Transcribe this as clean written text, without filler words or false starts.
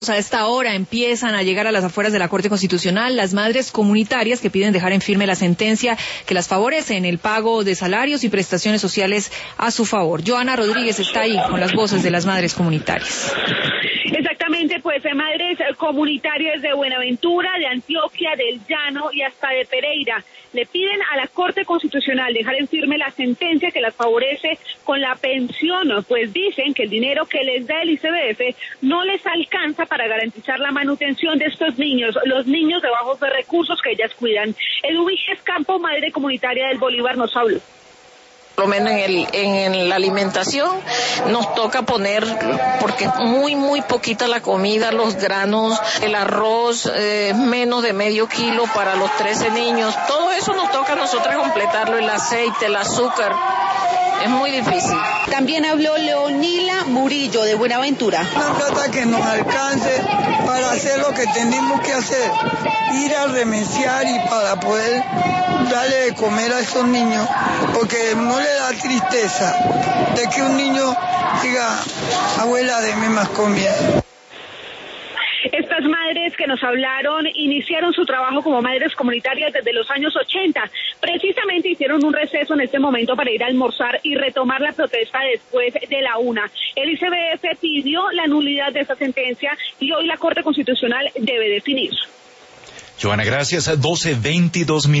A esta hora empiezan a llegar a las afueras de la Corte Constitucional las madres comunitarias que piden dejar en firme la sentencia que las favorece en el pago de salarios y prestaciones sociales a su favor. Joana Rodríguez está ahí con las voces de las madres comunitarias. Exactamente, pues madres comunitarias de Buenaventura, de Antioquia, del Llano y hasta de Pereira le piden a la Corte Constitucional dejar en firme la sentencia que las favorece con la pensión, pues dicen que el dinero que les da el ICBF no les alcanza para garantizar la manutención de estos niños, los niños de bajos recursos que ellas cuidan. Eduviges Campo, madre comunitaria del Bolívar, nos habló. Por lo menos en la alimentación nos toca poner, porque es muy poquita la comida, los granos, el arroz, menos de medio kilo para los 13 niños. Todo eso nos toca a nosotras completarlo, el aceite, el azúcar. Es muy difícil. También habló Leonila Murillo de Buenaventura. Una plata que nos alcance para hacer lo que tenemos que hacer, ir a remediar y para poder darle de comer a esos niños, porque no le da tristeza de que un niño diga, abuela, deme más comida. Estas madres que nos hablaron iniciaron su trabajo como madres comunitarias desde los años 80. Precisamente hicieron un receso en este momento para ir a almorzar y retomar la protesta después de la 1. El ICBF pidió la nulidad de esta sentencia y hoy la Corte Constitucional debe definir. Joana, gracias. 12:22 minutos.